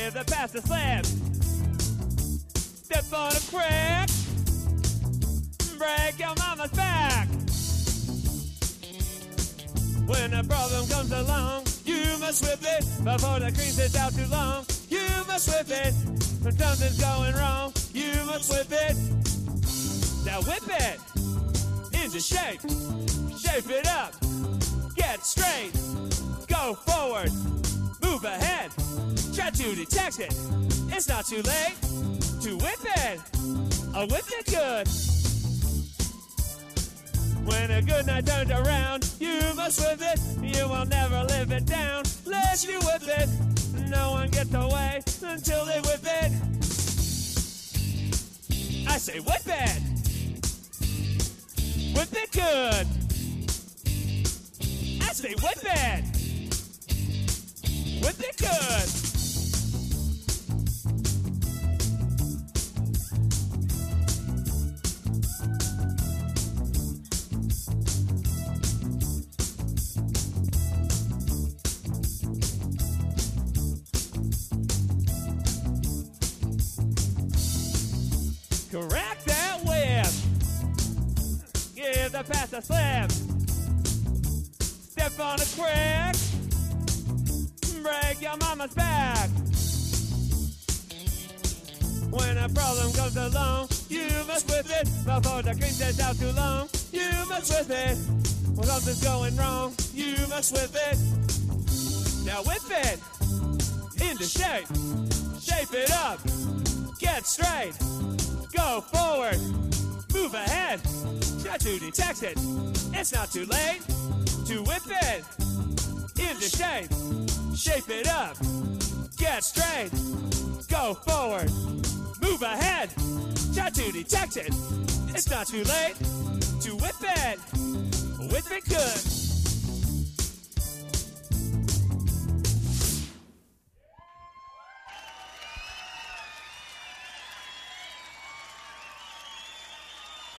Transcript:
Give the pass a slam. Step on a crack. Break your mama's back. When a problem comes along, you must whip it before the cream sits out too long. You must whip it when something's going wrong. You must whip it. Now whip it into shape. Shape it up. Get straight. Go forward. Move ahead. Try to detect it. It's not too late to whip it. Whip it good. When a good night turns around, you must whip it. You will never live it down unless you whip it. No one gets away until they whip it. I say whip it. Whip it good. I say whip it. Whip it good. Crack that whip. Give the pass a slam. Step on a crack. Break your mama's back. When a problem comes along, you must whip it before the cream sets out too long. You must whip it when something's going wrong. You must whip it. Now whip it into shape. Shape it up. Get straight. Go forward. Move ahead. Try to detect it. It's not too late to whip it into shape. Shape it up. Get straight. Go forward. Move ahead. Try to detect it. It's not too late to whip it. Whip it good.